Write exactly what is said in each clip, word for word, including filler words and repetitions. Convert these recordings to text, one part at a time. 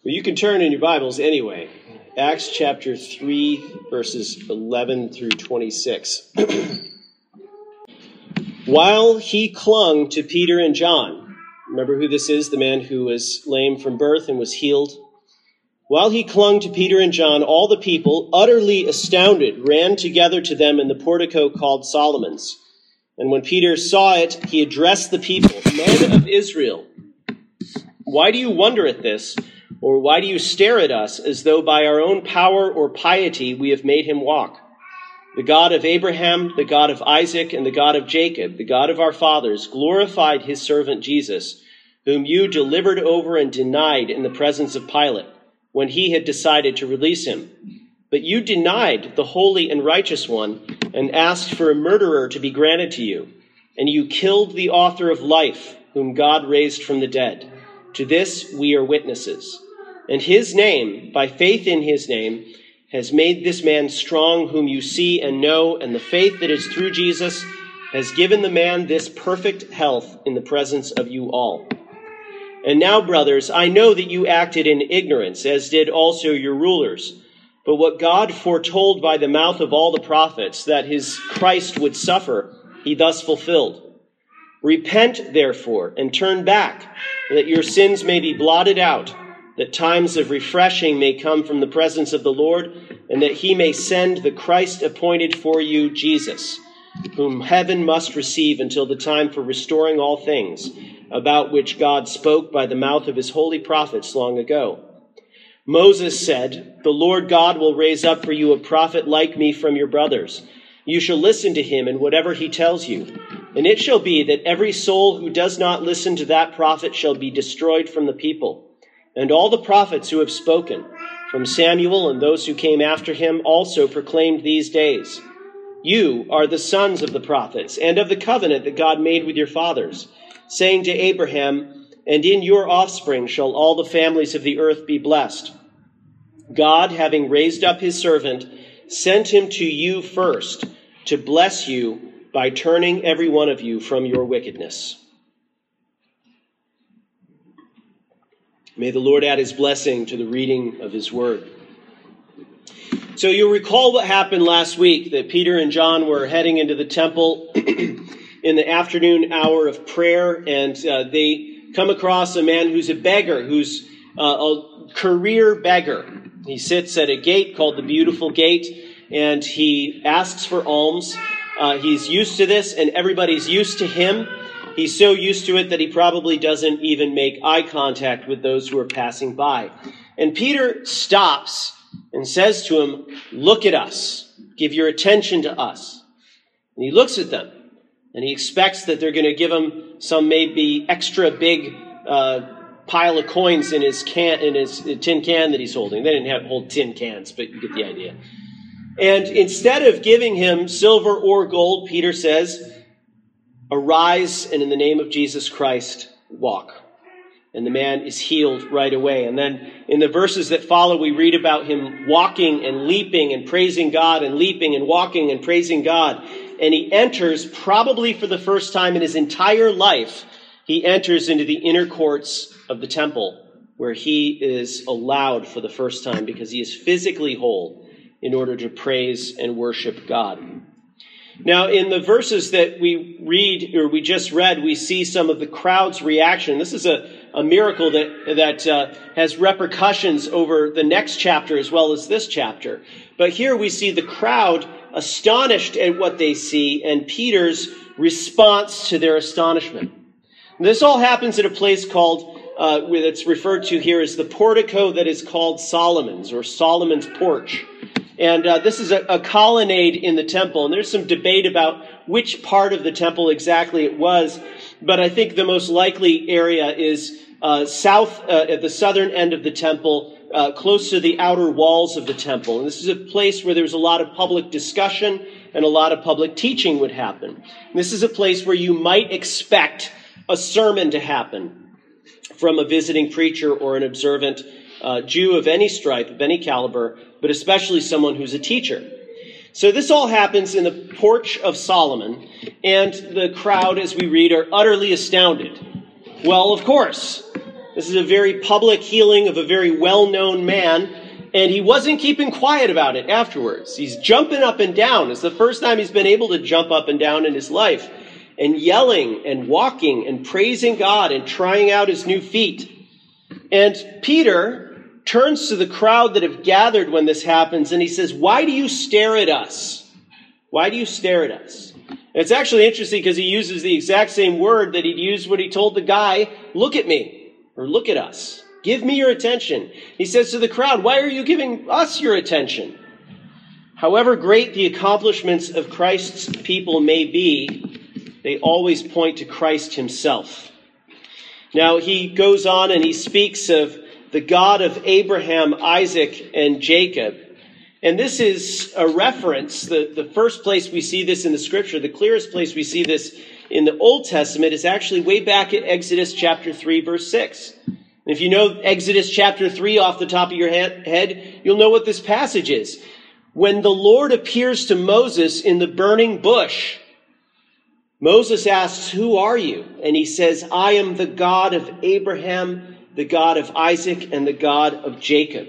Well, you can turn in your Bibles anyway. Acts chapter three, verses eleven through twenty-six. While he clung to Peter and John, remember who this is, the man who was lame from birth and was healed? While he clung to Peter and John, all the people, utterly astounded, ran together to them in the portico called Solomon's. And when Peter saw it, he addressed the people, "Men of Israel, why do you wonder at this? Or why do you stare at us as though by our own power or piety we have made him walk? The God of Abraham, the God of Isaac, and the God of Jacob, the God of our fathers, glorified his servant Jesus, whom you delivered over and denied in the presence of Pilate, when he had decided to release him. But you denied the holy and righteous one and asked for a murderer to be granted to you. And you killed the author of life, whom God raised from the dead. To this we are witnesses. And his name, by faith in his name, has made this man strong whom you see and know, and the faith that is through Jesus has given the man this perfect health in the presence of you all. And now, brothers, I know that you acted in ignorance, as did also your rulers. But what God foretold by the mouth of all the prophets, that his Christ would suffer, he thus fulfilled. Repent, therefore, and turn back, that your sins may be blotted out, that times of refreshing may come from the presence of the Lord, and that he may send the Christ appointed for you, Jesus, whom heaven must receive until the time for restoring all things, about which God spoke by the mouth of his holy prophets long ago. Moses said, the Lord God will raise up for you a prophet like me from your brothers. You shall listen to him in whatever he tells you. And it shall be that every soul who does not listen to that prophet shall be destroyed from the people. And all the prophets who have spoken, from Samuel and those who came after him, also proclaimed these days. You are the sons of the prophets and of the covenant that God made with your fathers, saying to Abraham, and in your offspring shall all the families of the earth be blessed. God, having raised up his servant, sent him to you first to bless you by turning every one of you from your wickedness. May the Lord add his blessing to the reading of his word. So you'll recall what happened last week, that Peter and John were heading into the temple in the afternoon hour of prayer, and uh, they come across a man who's a beggar, who's uh, a career beggar. He sits at a gate called the Beautiful Gate, and he asks for alms. Uh, he's used to this, and everybody's used to him. He's so used to it that he probably doesn't even make eye contact with those who are passing by. And Peter stops and says to him, look at us. Give your attention to us. And he looks at them, and he expects that they're going to give him some maybe extra big uh, pile of coins in his can, in his tin can that he's holding. They didn't have hold tin cans, but you get the idea. And instead of giving him silver or gold, Peter says, arise, and in the name of Jesus Christ, walk. And the man is healed right away. And then in the verses that follow, we read about him walking and leaping and praising God, and leaping and walking and praising God. And he enters, probably for the first time in his entire life, he enters into the inner courts of the temple, where he is allowed for the first time, because he is physically whole, in order to praise and worship God. Now, in the verses that we read, or we just read, we see some of the crowd's reaction. This is a, a miracle that, that uh, has repercussions over the next chapter as well as this chapter. But here we see the crowd astonished at what they see, and Peter's response to their astonishment. And this all happens at a place called, uh, that's referred to here as the portico that is called Solomon's, or Solomon's porch. And uh, this is a, a colonnade in the temple. And there's some debate about which part of the temple exactly it was. But I think the most likely area is uh, south, uh, at the southern end of the temple, uh, close to the outer walls of the temple. And this is a place where there's a lot of public discussion and a lot of public teaching would happen. And this is a place where you might expect a sermon to happen from a visiting preacher or an observant uh, Jew of any stripe, of any caliber, but especially someone who's a teacher. So this all happens in the porch of Solomon, and the crowd, as we read, are utterly astounded. Well, of course, This is a very public healing of a very well-known man, and he wasn't keeping quiet about it afterwards. He's jumping up and down. It's the first time he's been able to jump up and down in his life, and yelling and walking and praising God and trying out his new feet. And Peter turns to the crowd that have gathered when this happens, and he says, "Why do you stare at us? Why do you stare at us?" And it's actually interesting because he uses the exact same word that he'd used when he told the guy, "Look at me," or "Look at us. Give me your attention." He says to the crowd, "Why are you giving us your attention?" However great the accomplishments of Christ's people may be, they always point to Christ himself. Now, he goes on and he speaks of the God of Abraham, Isaac, and Jacob. And this is a reference. The, the first place we see this in the scripture, the clearest place we see this in the Old Testament, is actually way back at Exodus chapter three, verse six. If you know Exodus chapter three off the top of your head, you'll know what this passage is. When the Lord appears to Moses in the burning bush, Moses asks, "Who are you?" And he says, "I am the God of Abraham, the God of Isaac, and the God of Jacob."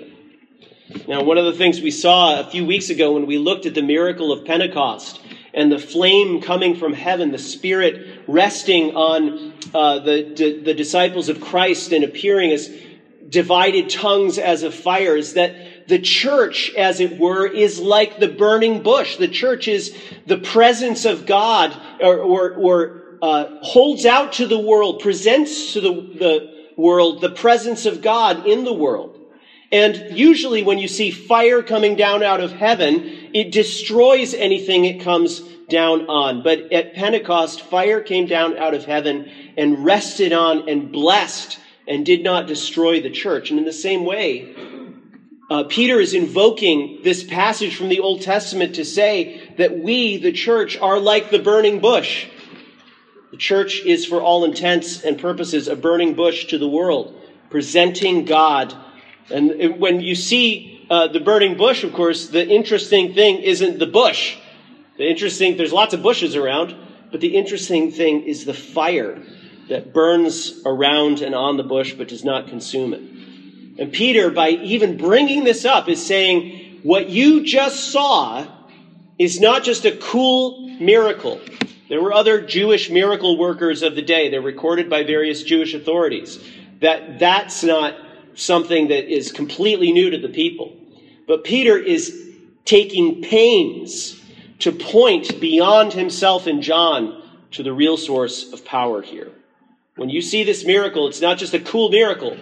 Now, one of the things we saw a few weeks ago when we looked at the miracle of Pentecost and the flame coming from heaven, the Spirit resting on uh, the, the disciples of Christ and appearing as divided tongues as of fire, is that the church, as it were, is like the burning bush. The church is the presence of God, or, or, or uh, holds out to the world, presents to the, the world the presence of God in the world. And usually when you see fire coming down out of heaven, it destroys anything it comes down on. But at Pentecost, fire came down out of heaven and rested on and blessed and did not destroy the church. And in the same way, uh, Peter is invoking this passage from the Old Testament to say that we, the church, are like the burning bush. The church is, for all intents and purposes, a burning bush to the world, presenting God. And when you see uh, the burning bush, of course, the interesting thing isn't the bush. The interesting, there's lots of bushes around, but the interesting thing is the fire that burns around and on the bush but does not consume it. And Peter, by even bringing this up, is saying what you just saw is not just a cool miracle. There were other Jewish miracle workers of the day. They're recorded by various Jewish authorities. That that's not something that is completely new to the people. But Peter is taking pains to point beyond himself and John to the real source of power here. When you see this miracle, it's not just a cool miracle.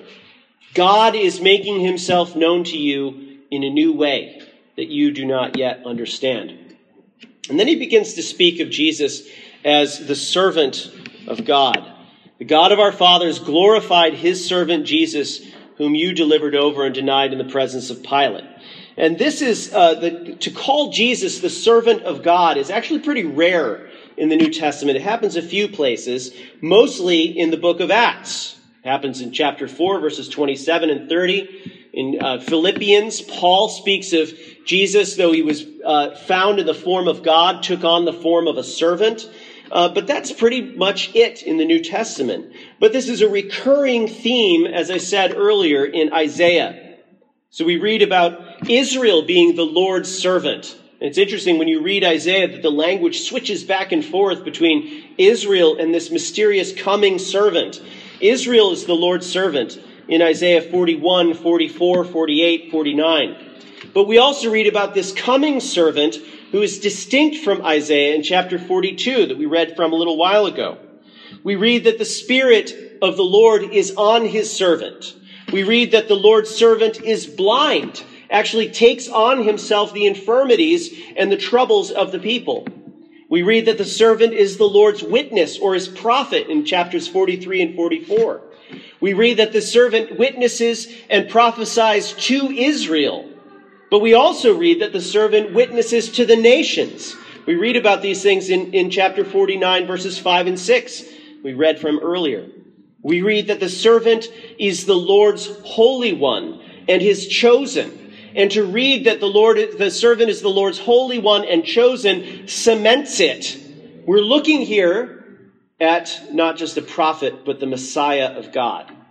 God is making himself known to you in a new way that you do not yet understand. And then he begins to speak of Jesus as the servant of God. The God of our fathers glorified his servant Jesus, whom you delivered over and denied in the presence of Pilate. And this is, uh, the, to call Jesus the servant of God is actually pretty rare in the New Testament. It happens a few places, mostly in the book of Acts. It happens in chapter four, verses twenty-seven and thirty. In uh, Philippians, Paul speaks of Jesus, though he was uh, found in the form of God, took on the form of a servant. Uh, but that's pretty much it in the New Testament. But this is a recurring theme, as I said earlier, in Isaiah. So we read about Israel being the Lord's servant. And it's interesting when you read Isaiah that the language switches back and forth between Israel and this mysterious coming servant. Israel is the Lord's servant in Isaiah forty-one, forty-four, forty-eight, forty-nine. But we also read about this coming servant who is distinct from Isaiah in chapter forty-two that we read from a little while ago. We read that the Spirit of the Lord is on his servant. We read that the Lord's servant is blind, actually takes on himself the infirmities and the troubles of the people. We read that the servant is the Lord's witness or his prophet in chapters forty-three and forty-four. We read that the servant witnesses and prophesies to Israel. But we also read that the servant witnesses to the nations. We read about these things in, in chapter forty-nine, verses five and six, we read from earlier. We read that the servant is the Lord's Holy One and his chosen. And to read that the Lord, the servant is the Lord's Holy One and chosen cements it. We're looking here at not just a prophet, but the Messiah of God.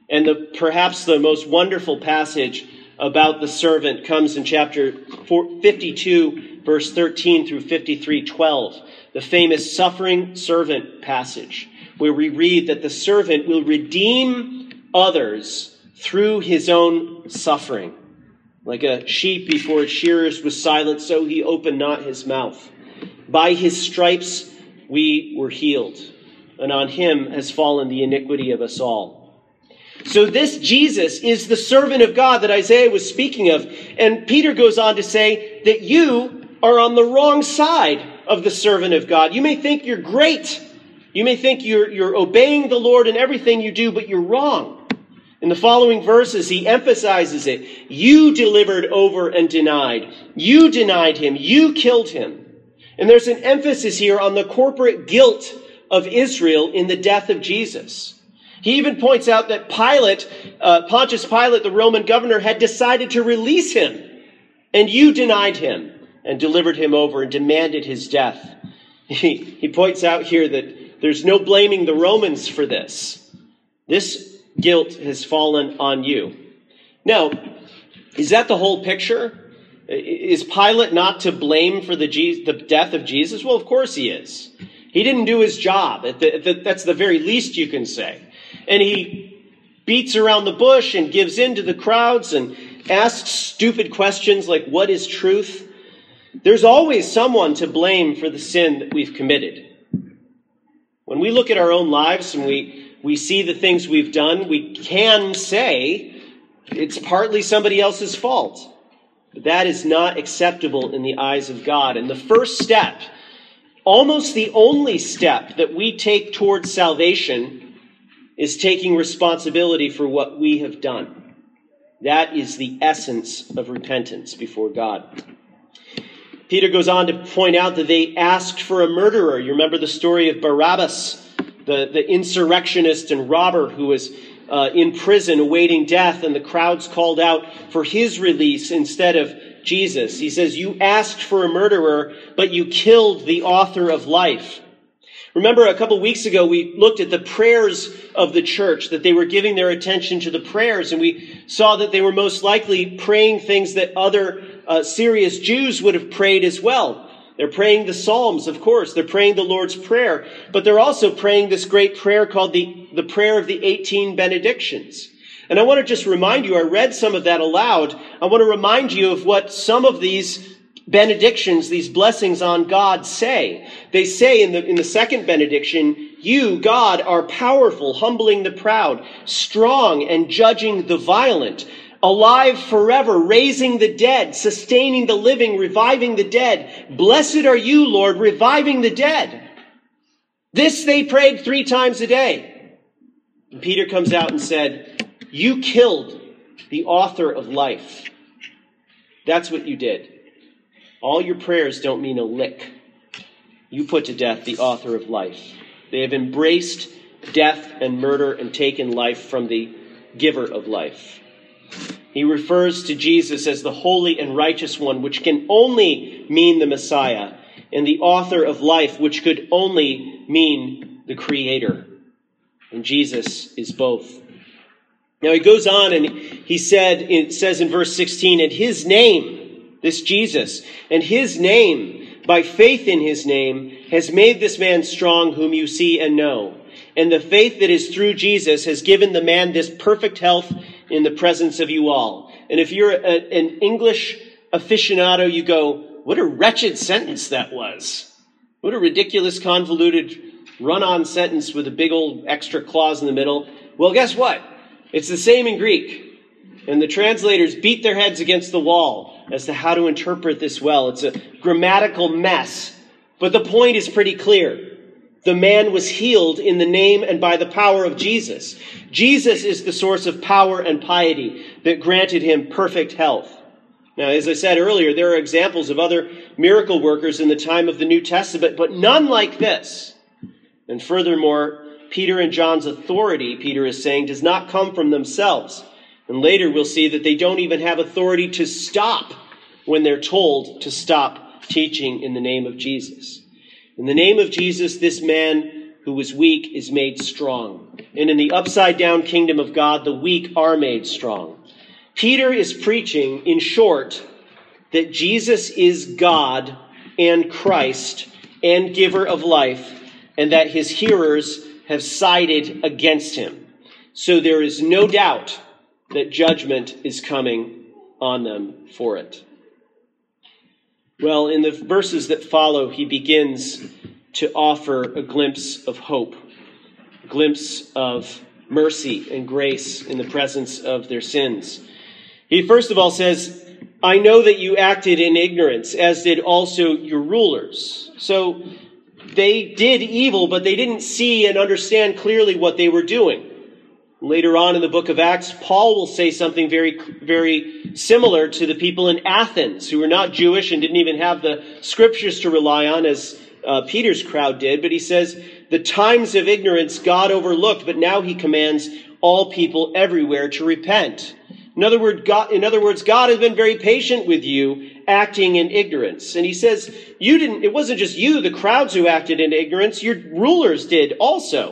And the perhaps the most wonderful passage about the servant comes in chapter fifty-two, verse thirteen through fifty-three, twelve, the famous suffering servant passage, where we read that the servant will redeem others through his own suffering. Like a sheep before its shearers was silent, so he opened not his mouth. By his stripes we were healed, and on him has fallen the iniquity of us all. So this Jesus is the servant of God that Isaiah was speaking of. And Peter goes on to say that you are on the wrong side of the servant of God. You may think you're great. You may think you're, you're obeying the Lord in everything you do, but you're wrong. In the following verses, he emphasizes it. You delivered over and denied. You denied him. You killed him. And there's an emphasis here on the corporate guilt of Israel in the death of Jesus. He even points out that Pilate, uh, Pontius Pilate, the Roman governor, had decided to release him. And you denied him and delivered him over and demanded his death. He, he points out here that there's no blaming the Romans for this. This guilt has fallen on you. Now, is that the whole picture? Is Pilate not to blame for the, Je- the death of Jesus? Well, of course he is. He didn't do his job. That's the very least you can say. And he beats around the bush and gives in to the crowds and asks stupid questions like, what is truth? There's always someone to blame for the sin that we've committed. When we look at our own lives and we, we see the things we've done, we can say it's partly somebody else's fault. But that is not acceptable in the eyes of God. And the first step, almost the only step that we take towards salvation, is taking responsibility for what we have done. That is the essence of repentance before God. Peter goes on to point out that they asked for a murderer. You remember the story of Barabbas, the, the insurrectionist and robber who was uh, in prison awaiting death, and the crowds called out for his release instead of Jesus. He says, you asked for a murderer, but you killed the author of life. Remember, a couple weeks ago, we looked at the prayers of the church, that they were giving their attention to the prayers, and we saw that they were most likely praying things that other uh, serious Jews would have prayed as well. They're praying the Psalms, of course. They're praying the Lord's Prayer, but they're also praying this great prayer called the, the Prayer of the eighteen Benedictions. And I want to just remind you, I read some of that aloud. I want to remind you of what some of these benedictions, these blessings on God say. They say in the, in the second benediction, you, God, are powerful, humbling the proud, strong and judging the violent, alive forever, raising the dead, sustaining the living, reviving the dead. Blessed are you, Lord, reviving the dead. This they prayed three times a day. And Peter comes out and said, you killed the author of life. That's what you did. All your prayers don't mean a lick. You put to death the author of life. They have embraced death and murder and taken life from the giver of life. He refers to Jesus as the holy and righteous one, which can only mean the Messiah, and the author of life, which could only mean the Creator. And Jesus is both. Now he goes on and he said, it says in verse sixteen, and his name, this Jesus, and his name, by faith in his name, has made this man strong whom you see and know. And the faith that is through Jesus has given the man this perfect health in the presence of you all. And if you're a, an English aficionado, you go, what a wretched sentence that was. What a ridiculous, convoluted, run-on sentence with a big old extra clause in the middle. Well, guess what? It's the same in Greek. And the translators beat their heads against the wall as to how to interpret this well. It's a grammatical mess. But the point is pretty clear. The man was healed in the name and by the power of Jesus. Jesus is the source of power and piety that granted him perfect health. Now, as I said earlier, there are examples of other miracle workers in the time of the New Testament, but none like this. And furthermore, Peter and John's authority, Peter is saying, does not come from themselves. And later we'll see that they don't even have authority to stop when they're told to stop teaching in the name of Jesus. In the name of Jesus, this man who was weak is made strong. And in the upside-down kingdom of God, the weak are made strong. Peter is preaching, in short, that Jesus is God and Christ and giver of life, and that his hearers have sided against him. So there is no doubt that judgment is coming on them for it. Well, in the verses that follow, he begins to offer a glimpse of hope, a glimpse of mercy and grace in the presence of their sins. He first of all says, I know that you acted in ignorance, as did also your rulers. So they did evil, but they didn't see and understand clearly what they were doing. Later on in the book of Acts, Paul will say something very, very similar to the people in Athens, who were not Jewish and didn't even have the scriptures to rely on, as uh, Peter's crowd did. But he says, the times of ignorance God overlooked, but now he commands all people everywhere to repent. In other words, God, in other words, God has been very patient with you, acting in ignorance. And he says, you didn't, it wasn't just you, the crowds who acted in ignorance, your rulers did also.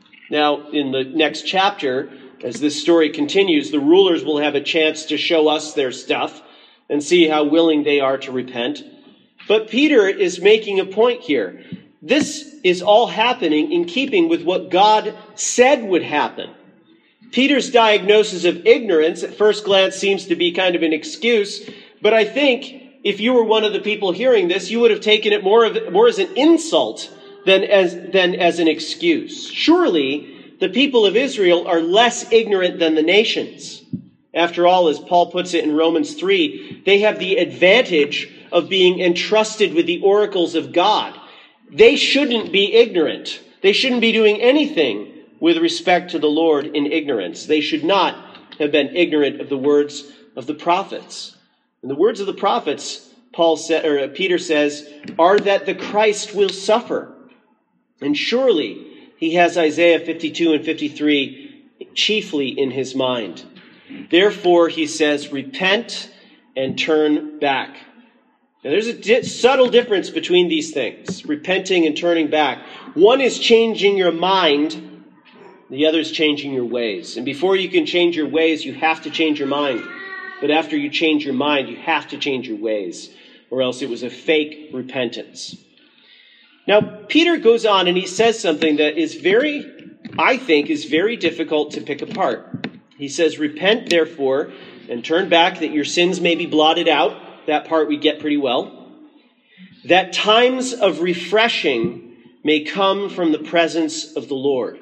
Now, in the next chapter, as this story continues, the rulers will have a chance to show us their stuff and see how willing they are to repent. But Peter is making a point here. This is all happening in keeping with what God said would happen. Peter's diagnosis of ignorance at first glance seems to be kind of an excuse, but I think if you were one of the people hearing this, you would have taken it more of more as an insult than as than as an excuse. Surely the people of Israel are less ignorant than the nations. After all, as Paul puts it in Romans three, they have the advantage of being entrusted with the oracles of God. They shouldn't be ignorant. They shouldn't be doing anything with respect to the Lord in ignorance. They should not have been ignorant of the words of the prophets. And the words of the prophets, Paul said, or Peter says, are that the Christ will suffer. And surely he has Isaiah fifty-two and fifty-three chiefly in his mind. Therefore, he says, repent and turn back. Now, there's a di- subtle difference between these things, repenting and turning back. One is changing your mind. The other is changing your ways. And before you can change your ways, you have to change your mind. But after you change your mind, you have to change your ways, or else it was a fake repentance. Now, Peter goes on and he says something that is very, I think, is very difficult to pick apart. He says, repent, therefore, and turn back that your sins may be blotted out. That part we get pretty well. That times of refreshing may come from the presence of the Lord.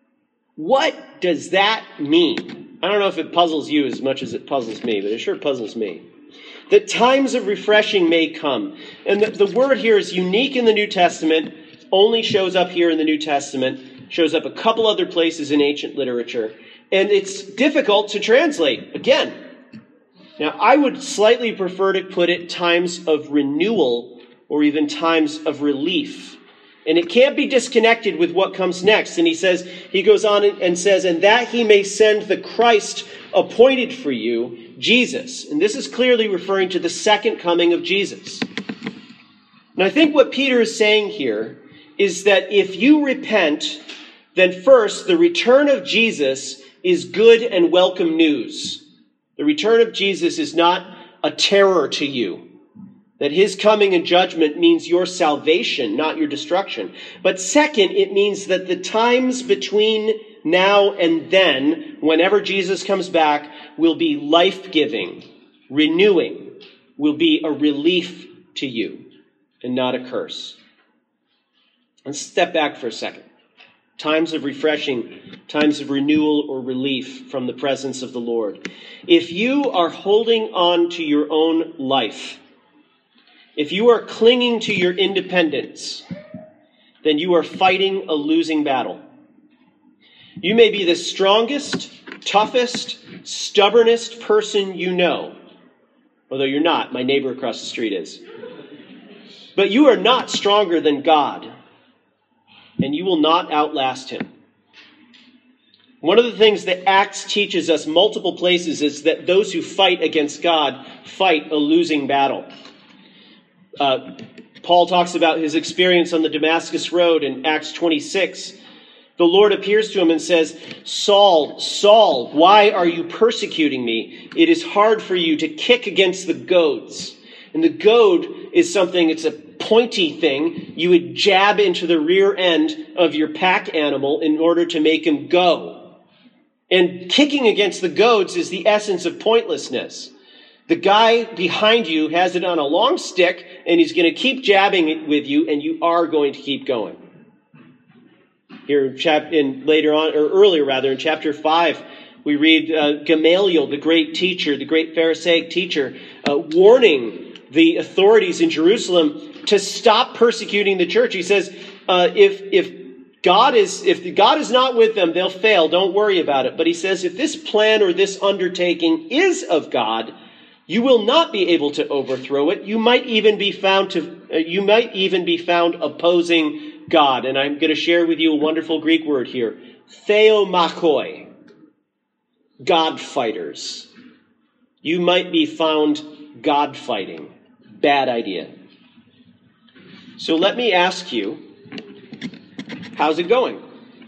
What does that mean? I don't know if it puzzles you as much as it puzzles me, but it sure puzzles me. That times of refreshing may come. And the, the word here is unique in the New Testament, only shows up here in the New Testament, shows up a couple other places in ancient literature, and it's difficult to translate. Again, now I would slightly prefer to put it times of renewal or even times of relief. And it can't be disconnected with what comes next. And he says, he goes on and says, and that he may send the Christ appointed for you, Jesus. And this is clearly referring to the second coming of Jesus. And I think what Peter is saying here is that if you repent, then first, the return of Jesus is good and welcome news. The return of Jesus is not a terror to you. That his coming and judgment means your salvation, not your destruction. But second, it means that the times between now and then, whenever Jesus comes back, will be life-giving, renewing, will be a relief to you and not a curse. Let's step back for a second. Times of refreshing, times of renewal or relief from the presence of the Lord. If you are holding on to your own life, if you are clinging to your independence, then you are fighting a losing battle. You may be the strongest, toughest, stubbornest person you know. Although you're not. My neighbor across the street is. But you are not stronger than God. And you will not outlast him. One of the things that Acts teaches us multiple places is that those who fight against God fight a losing battle. Uh, Paul talks about his experience on the Damascus Road in Acts twenty-six. The Lord appears to him and says, Saul, Saul, why are you persecuting me? It is hard for you to kick against the goads. And the goad is something, it's a pointy thing. You would jab into the rear end of your pack animal in order to make him go. And kicking against the goads is the essence of pointlessness. The guy behind you has it on a long stick, and he's going to keep jabbing it with you, and you are going to keep going. Here in, chap- in later on, or earlier rather, in chapter five, we read uh, Gamaliel, the great teacher, the great Pharisaic teacher, uh, warning the authorities in Jerusalem to stop persecuting the church. He says, uh, if if God is if God is not with them, they'll fail. Don't worry about it. But he says, if this plan or this undertaking is of God, you will not be able to overthrow it. You might even be found to uh, you might even be found opposing God. And I'm going to share with you a wonderful Greek word here, theomachoi, God fighters. You might be found God fighting. Bad idea. So let me ask you, how's it going?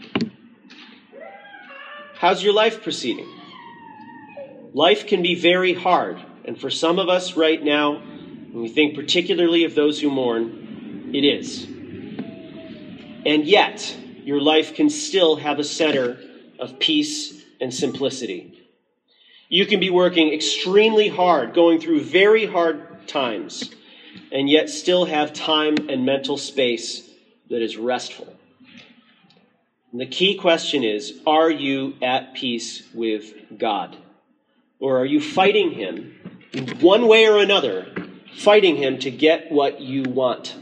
How's your life proceeding? Life can be very hard. And for some of us right now, when we think particularly of those who mourn, it is. And yet, your life can still have a center of peace and simplicity. You can be working extremely hard, going through very hard times, and yet still have time and mental space that is restful. And the key question is, are you at peace with God? Or are you fighting him in one way or another, fighting him to get what you want?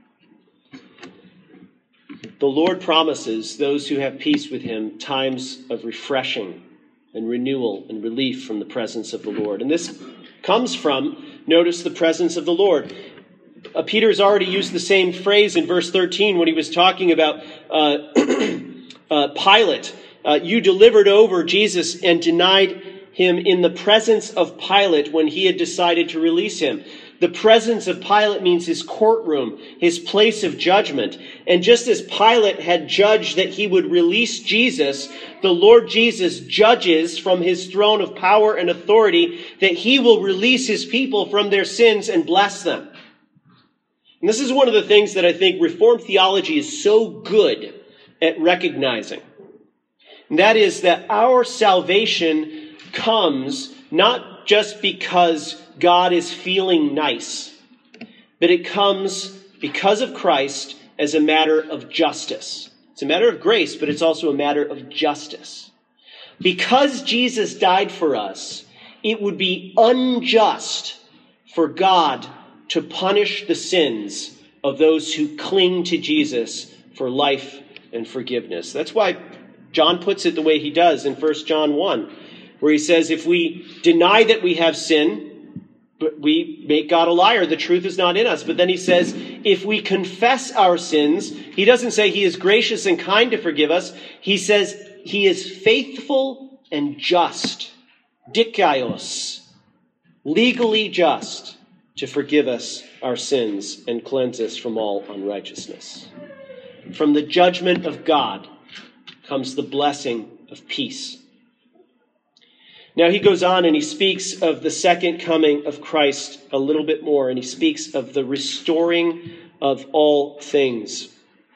The Lord promises those who have peace with him times of refreshing and renewal and relief from the presence of the Lord. And this comes from, notice, the presence of the Lord. Uh, Peter's already used the same phrase in verse thirteen when he was talking about uh, uh, Pilate. Uh, you delivered over Jesus and denied him in the presence of Pilate when he had decided to release him. The presence of Pilate means his courtroom, his place of judgment. And just as Pilate had judged that he would release Jesus, the Lord Jesus judges from his throne of power and authority that he will release his people from their sins and bless them. And this is one of the things that I think Reformed theology is so good at recognizing. And that is that our salvation comes not just because God is feeling nice, but it comes because of Christ as a matter of justice. It's a matter of grace, but it's also a matter of justice. Because Jesus died for us, it would be unjust for God to punish the sins of those who cling to Jesus for life and forgiveness. That's why John puts it the way he does in First John one, where he says, if we deny that we have sin, but we make God a liar, the truth is not in us. But then he says, if we confess our sins, he doesn't say he is gracious and kind to forgive us. He says he is faithful and just, dikaios, legally just, to forgive us our sins and cleanse us from all unrighteousness. From the judgment of God comes the blessing of peace. Now he goes on and he speaks of the second coming of Christ a little bit more, and he speaks of the restoring of all things.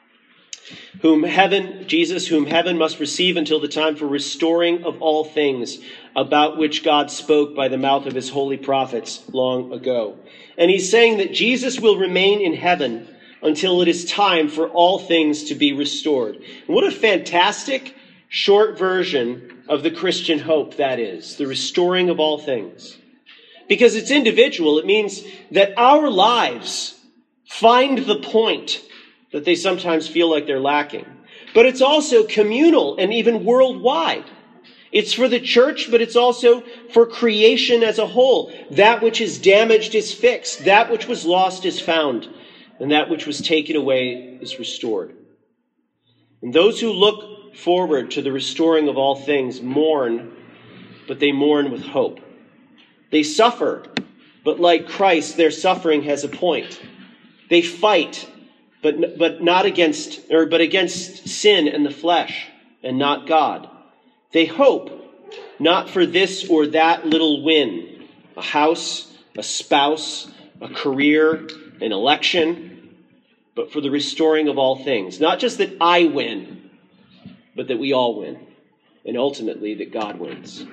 Whom heaven, Jesus, whom heaven must receive until the time for restoring of all things, about which God spoke by the mouth of his holy prophets long ago. And he's saying that Jesus will remain in heaven until it is time for all things to be restored. And what a fantastic short version of the Christian hope that is, the restoring of all things. Because it's individual. It means that our lives find the point that they sometimes feel like they're lacking. But it's also communal and even worldwide. It's for the church, but it's also for creation as a whole. That which is damaged is fixed. That which was lost is found. And that which was taken away is restored. And those who look forward to the restoring of all things mourn, but they mourn with hope. They suffer, but like Christ, their suffering has a point. They fight, but but not against, or but against sin and the flesh. and not God. They hope not for this or that little win, a house, a spouse, a career, an election, but for the restoring of all things. Not just that I win, but that we all win, and ultimately that God wins.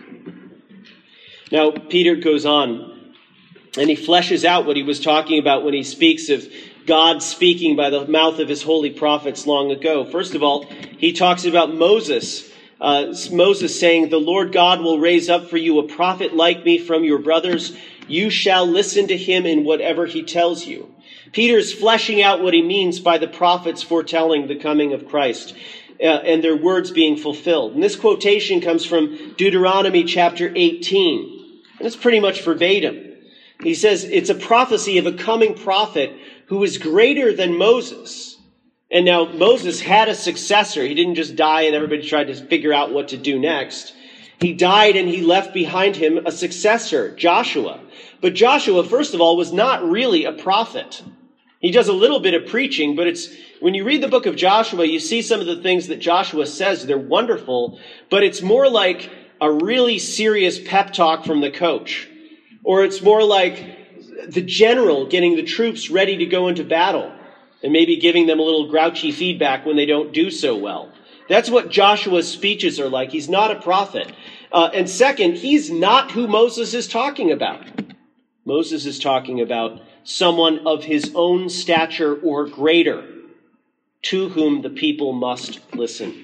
Now, Peter goes on, and he fleshes out what he was talking about when he speaks of God speaking by the mouth of his holy prophets long ago. First of all, he talks about Moses. Uh, Moses saying, "The Lord God will raise up for you a prophet like me from your brothers. You shall listen to him in whatever he tells you." Peter's fleshing out what he means by the prophets foretelling the coming of Christ uh, and their words being fulfilled. And this quotation comes from Deuteronomy chapter eighteen. And it's pretty much verbatim. He says it's a prophecy of a coming prophet who is greater than Moses. And now Moses had a successor. He didn't just die and everybody tried to figure out what to do next. He died and he left behind him a successor, Joshua. But Joshua, first of all, was not really a prophet. He does a little bit of preaching, but it's when you read the book of Joshua, you see some of the things that Joshua says. They're wonderful, but it's more like a really serious pep talk from the coach. Or it's more like the general getting the troops ready to go into battle and maybe giving them a little grouchy feedback when they don't do so well. That's what Joshua's speeches are like. He's not a prophet. Uh, and second, he's not who Moses is talking about. Moses is talking about someone of his own stature or greater, to whom the people must listen.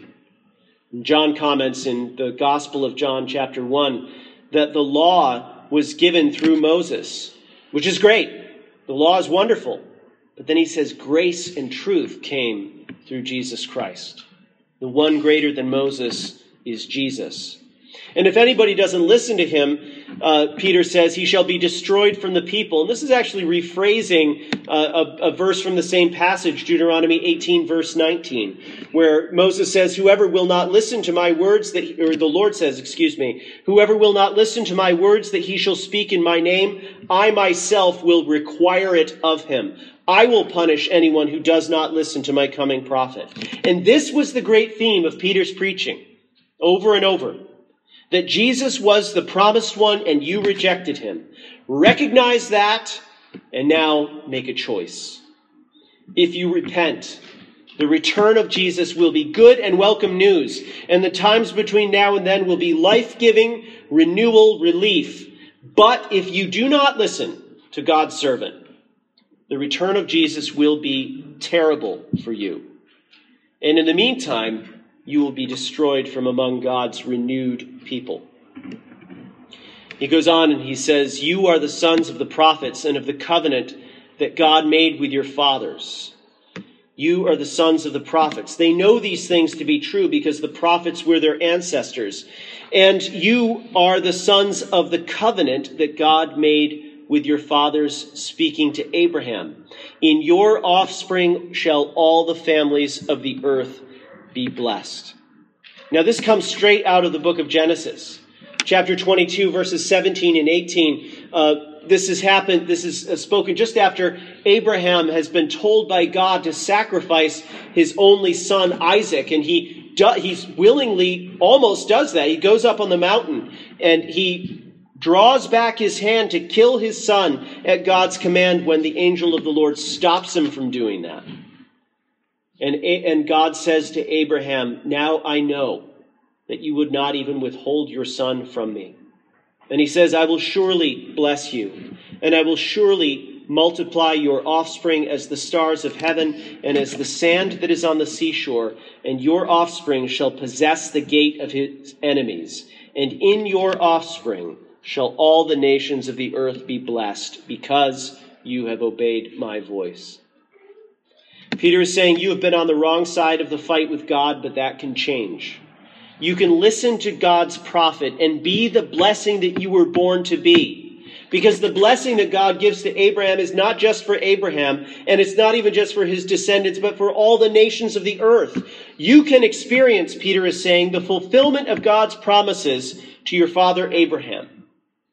John comments in the Gospel of John chapter one that the law was given through Moses, which is great. The law is wonderful. But then he says grace and truth came through Jesus Christ. The one greater than Moses is Jesus. And if anybody doesn't listen to him, uh, Peter says, he shall be destroyed from the people. And this is actually rephrasing uh, a, a verse from the same passage, Deuteronomy eighteen, verse nineteen, where Moses says, whoever will not listen to my words, that he, or the Lord says, excuse me, whoever will not listen to my words that he shall speak in my name, I myself will require it of him. I will punish anyone who does not listen to my coming prophet. And this was the great theme of Peter's preaching over and over. That Jesus was the promised one and you rejected him. Recognize that and now make a choice. If you repent, the return of Jesus will be good and welcome news. And the times between now and then will be life-giving, renewal, relief. But if you do not listen to God's servant, the return of Jesus will be terrible for you. And in the meantime, you will be destroyed from among God's renewed people. He goes on and he says, you are the sons of the prophets and of the covenant that God made with your fathers. You are the sons of the prophets. They know these things to be true because the prophets were their ancestors. And you are the sons of the covenant that God made with your fathers, speaking to Abraham. In your offspring shall all the families of the earth be blessed. Now this comes straight out of the book of Genesis. Chapter twenty-two, verses seventeen and eighteen. Uh, this has happened, this is spoken just after Abraham has been told by God to sacrifice his only son Isaac. And he do, he's willingly almost does that. He goes up on the mountain and he draws back his hand to kill his son at God's command when the angel of the Lord stops him from doing that. And, and God says to Abraham, now I know that you would not even withhold your son from me. And he says, I will surely bless you, and I will surely multiply your offspring as the stars of heaven and as the sand that is on the seashore, and your offspring shall possess the gate of his enemies. And in your offspring shall all the nations of the earth be blessed, because you have obeyed my voice. Peter is saying you have been on the wrong side of the fight with God, but that can change. You can listen to God's prophet and be the blessing that you were born to be. Because the blessing that God gives to Abraham is not just for Abraham, and it's not even just for his descendants, but for all the nations of the earth. You can experience, Peter is saying, the fulfillment of God's promises to your father Abraham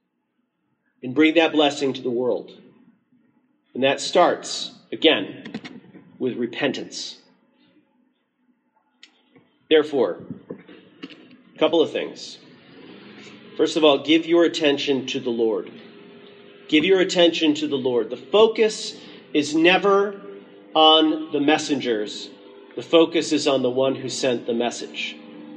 and bring that blessing to the world. And that starts, again, with repentance. Therefore, couple of things. First of all, give your attention to the Lord. Give your attention to the Lord. The focus is never on the messengers. The focus is on the one who sent the message.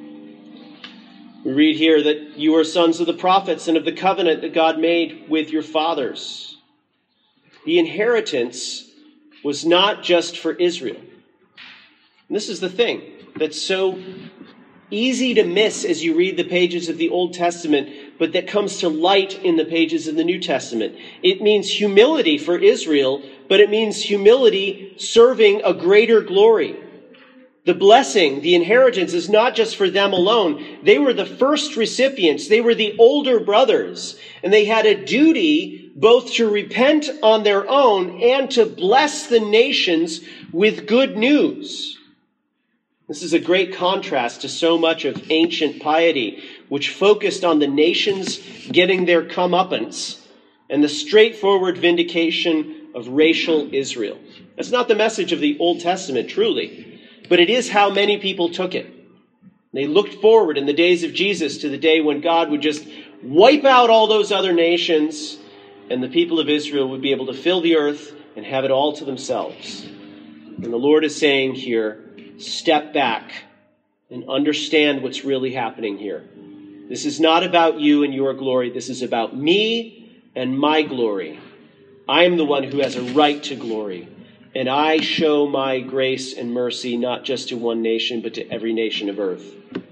We read here that you are sons of the prophets and of the covenant that God made with your fathers. The inheritance was not just for Israel. And this is the thing that's so easy to miss as you read the pages of the Old Testament, but that comes to light in the pages of the New Testament. It means humility for Israel, but it means humility serving a greater glory. The blessing, the inheritance, is not just for them alone. They were the first recipients. They were the older brothers, and they had a duty both to repent on their own and to bless the nations with good news. This is a great contrast to so much of ancient piety, which focused on the nations getting their comeuppance and the straightforward vindication of racial Israel. That's not the message of the Old Testament, truly, but it is how many people took it. They looked forward in the days of Jesus to the day when God would just wipe out all those other nations and the people of Israel would be able to fill the earth and have it all to themselves. And the Lord is saying here, step back and understand what's really happening here. This is not about you and your glory. This is about me and my glory. I am the one who has a right to glory, and I show my grace and mercy not just to one nation, but to every nation of earth.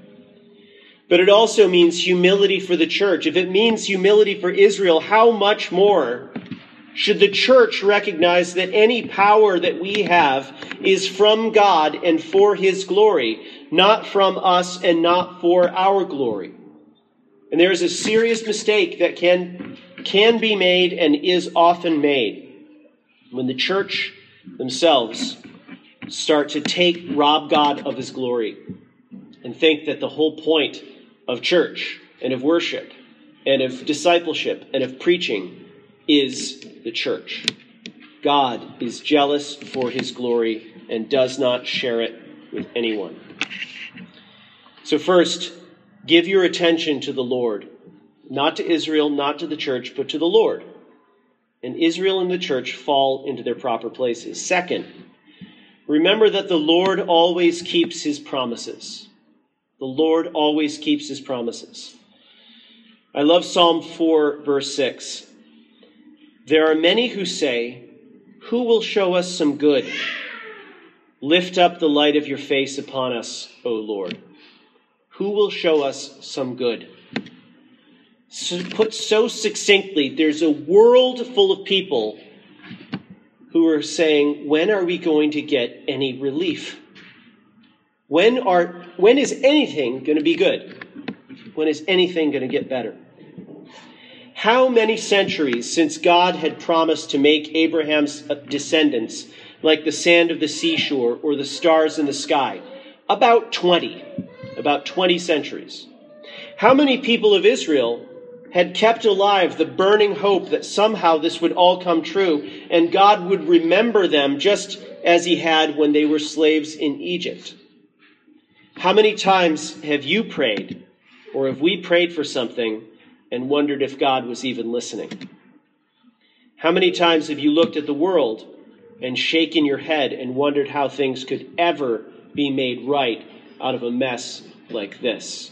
But it also means humility for the church. If it means humility for Israel, how much more should the church recognize that any power that we have is from God and for his glory, not from us and not for our glory? And there is a serious mistake that can, can be made and is often made when the church themselves start to take, rob God of his glory and think that the whole point of church and of worship and of discipleship and of preaching is the church. God is jealous for his glory and does not share it with anyone. So first, give your attention to the Lord, not to Israel, not to the church, but to the Lord. And Israel and the church fall into their proper places. Second, remember that the Lord always keeps his promises. The Lord always keeps his promises. I love Psalm four, verse six. There are many who say, "Who will show us some good? Lift up the light of your face upon us, O Lord." Who will show us some good? So, put so succinctly, there's a world full of people who are saying, when are we going to get any relief? When are when is anything going to be good? When is anything going to get better? How many centuries since God had promised to make Abraham's descendants like the sand of the seashore or the stars in the sky? About twenty. About twenty centuries. How many people of Israel had kept alive the burning hope that somehow this would all come true and God would remember them just as he had when they were slaves in Egypt? How many times have you prayed, or have we prayed for something and wondered if God was even listening? How many times have you looked at the world and shaken your head and wondered how things could ever be made right out of a mess like this?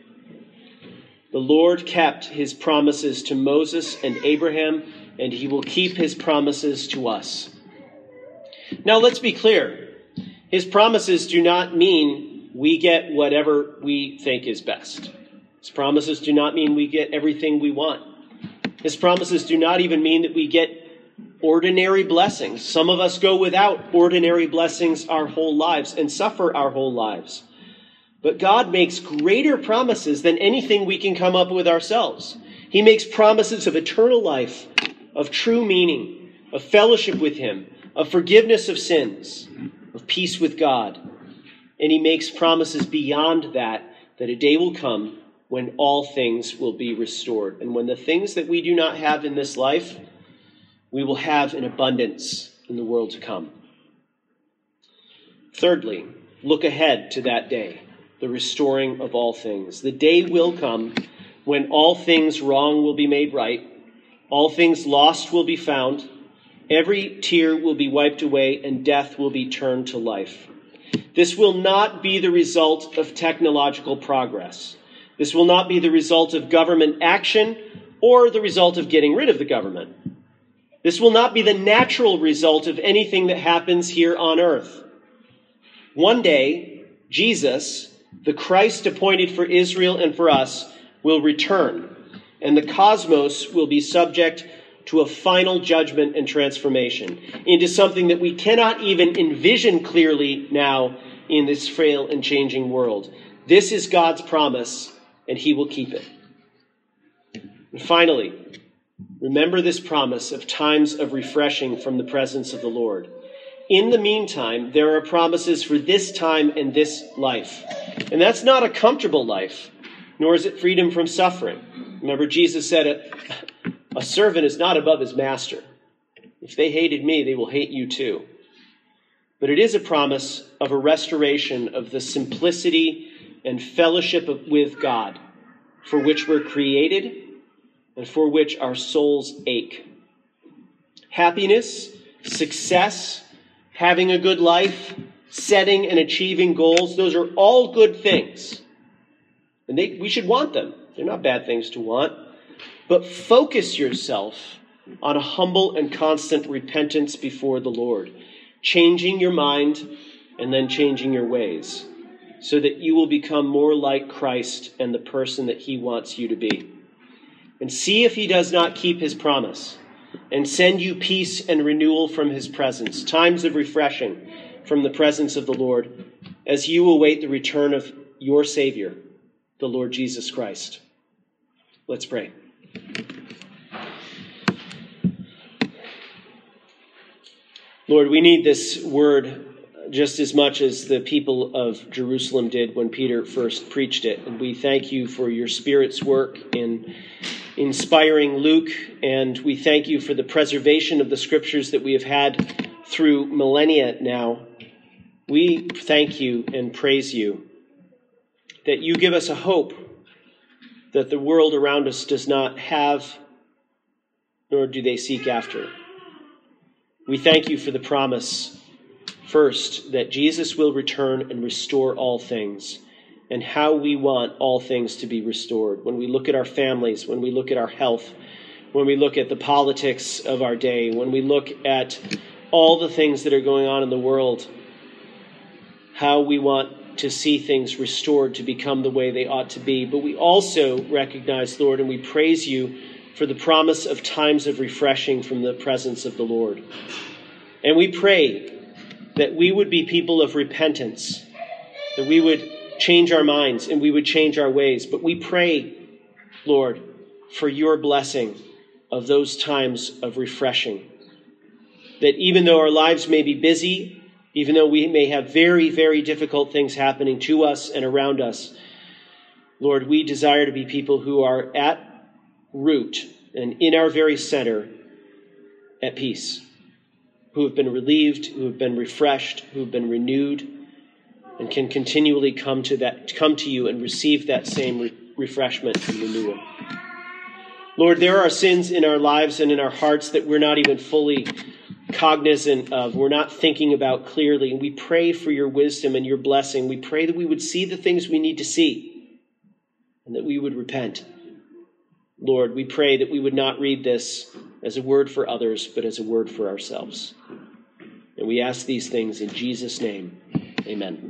The Lord kept his promises to Moses and Abraham, and he will keep his promises to us. Now, let's be clear. His promises do not mean we get whatever we think is best. His promises do not mean we get everything we want. His promises do not even mean that we get ordinary blessings. Some of us go without ordinary blessings our whole lives and suffer our whole lives. But God makes greater promises than anything we can come up with ourselves. He makes promises of eternal life, of true meaning, of fellowship with him, of forgiveness of sins, of peace with God. And he makes promises beyond that, that a day will come when all things will be restored. And when the things that we do not have in this life, we will have in abundance in the world to come. Thirdly, look ahead to that day. the restoring of all things. The day will come when all things wrong will be made right, all things lost will be found, every tear will be wiped away, and death will be turned to life. This will not be the result of technological progress. This will not be the result of government action or the result of getting rid of the government. This will not be the natural result of anything that happens here on earth. One day, Jesus, the Christ appointed for Israel and for us, will return, and the cosmos will be subject to a final judgment and transformation into something that we cannot even envision clearly now in this frail and changing world. This is God's promise, and he will keep it. And finally, remember this promise of times of refreshing from the presence of the Lord. In the meantime, there are promises for this time and this life. And that's not a comfortable life, nor is it freedom from suffering. Remember, Jesus said, a, a servant is not above his master. If they hated me, they will hate you too. But it is a promise of a restoration of the simplicity and fellowship of, with God, for which we're created and for which our souls ache. Happiness, success, having a good life, setting and achieving goals, those are all good things. And they, we should want them. They're not bad things to want. But focus yourself on a humble and constant repentance before the Lord, changing your mind and then changing your ways, so that you will become more like Christ and the person that he wants you to be. And see if he does not keep his promise and send you peace and renewal from his presence, times of refreshing from the presence of the Lord, as you await the return of your Savior, the Lord Jesus Christ. Let's pray. Lord, we need this word just as much as the people of Jerusalem did when Peter first preached it. And we thank you for your Spirit's work in inspiring Luke, and we thank you for the preservation of the scriptures that we have had through millennia now. We thank you and praise you that you give us a hope that the world around us does not have, nor do they seek after. We thank you for the promise, first, that Jesus will return and restore all things, and how we want all things to be restored. When we look at our families, when we look at our health, when we look at the politics of our day, when we look at all the things that are going on in the world, how we want to see things restored to become the way they ought to be. But we also recognize, Lord, and we praise you for the promise of times of refreshing from the presence of the Lord. And we pray that we would be people of repentance, that we would change our minds and we would change our ways. But we pray, Lord, for your blessing of those times of refreshing. That even though our lives may be busy, even though we may have very, very difficult things happening to us and around us, Lord, we desire to be people who are at root and in our very center at peace, who have been relieved, who have been refreshed, who have been renewed, and can continually come to that, come to you and receive that same re- refreshment and renewal. Lord, there are sins in our lives and in our hearts that we're not even fully cognizant of, we're not thinking about clearly, and we pray for your wisdom and your blessing. We pray that we would see the things we need to see and that we would repent. Lord, we pray that we would not read this as a word for others, but as a word for ourselves. And we ask these things in Jesus' name. Amen.